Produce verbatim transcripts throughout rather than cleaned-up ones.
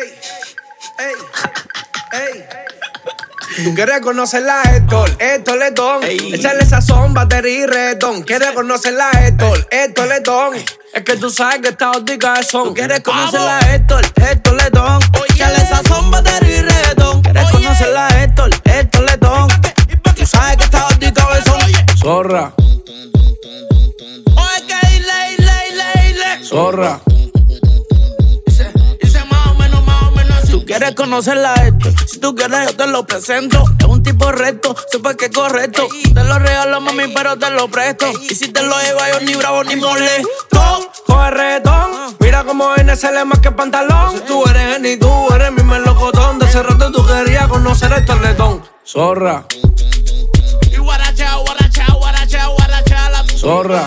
Ey, ey, ey. Tú quieres conocer la Héctor, Héctor Letón. Échale sazón, batería y reggaetón. Quieres conocer la Héctor, Héctor Letón. Es que tú sabes que esta óptica es son. Tú quieres conocer la Héctor, Héctor Letón. Échale sazón, batería y reggaetón. Quieres conocer la Héctor, Héctor Letón. Tú sabes que esta óptica es son. Zorra, Oye, que ley, ley, ley, ley. zorra. Tú quieres conocer la Héctor, si tú quieres yo te lo presento. Es un tipo recto, sepa que es correcto. Te lo regalo mami pero te lo presto. Y si te lo llevo yo ni bravo ni molesto. Coge reggaetón, mira como N se le más que pantalón. Si tú eres ni tú eres mi melocotón. De ese rato tú querías conocer a Héctor Letón. Zorra, Y guaracha, guaracha, guaracha, guaracha la zorra.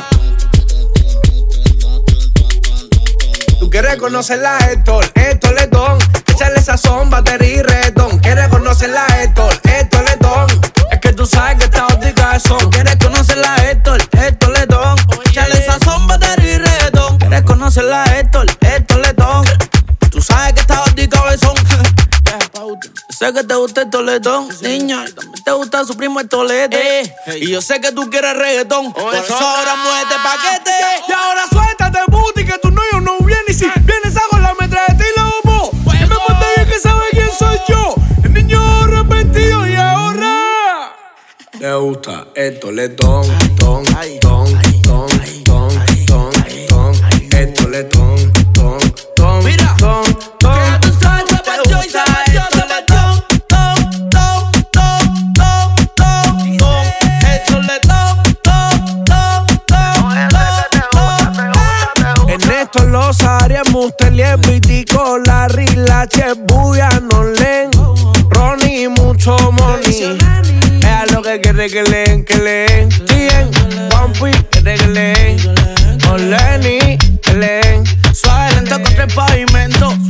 Tú quieres conocer la Héctor, Héctor Letón. Échale sazón, batería y reggaetón. Quieres conocer la Héctor, Héctor Letón. Es que tú sabes que esta óptica es son. Quieres conocer la Héctor, Héctor Letón. Échale sazón, batería y reggaetón. Quieres conocer la Héctor, Héctor Letón. Tú sabes que esta óptica es son. Sé que te gusta el toletón, niña, y también te gusta su primo el tolete. Eh, Y yo sé que tú quieres reggaetón, por eso ahora muévete paquete. Y ahora suéltate, booty, que tu novio no viene. Y si vienes hago la metralleta y la humo. Y me monté bien que sabe quién soy yo. El niño arrepentido y ahora le gusta Héctor Letón, ton, ton, ton, ton, ton, ton. Héctor Letón, ton, ton, Mira, ton, ton. que tú sabes que pa' yo y se metió, se metió. Tom, tom, tom, tom, tom, tom. Héctor Letón, tom, tom, tom, tom, tom. En esto los Arias, Mustelier, Vitico, Larry, Lache, Buya, Nolen, Ronnie, mucho money. Es lo que quiere que leen, que leen. Tien, Bumpy, quiere que leen. Con Lenny, que leen. Suave lento contra el pavimento.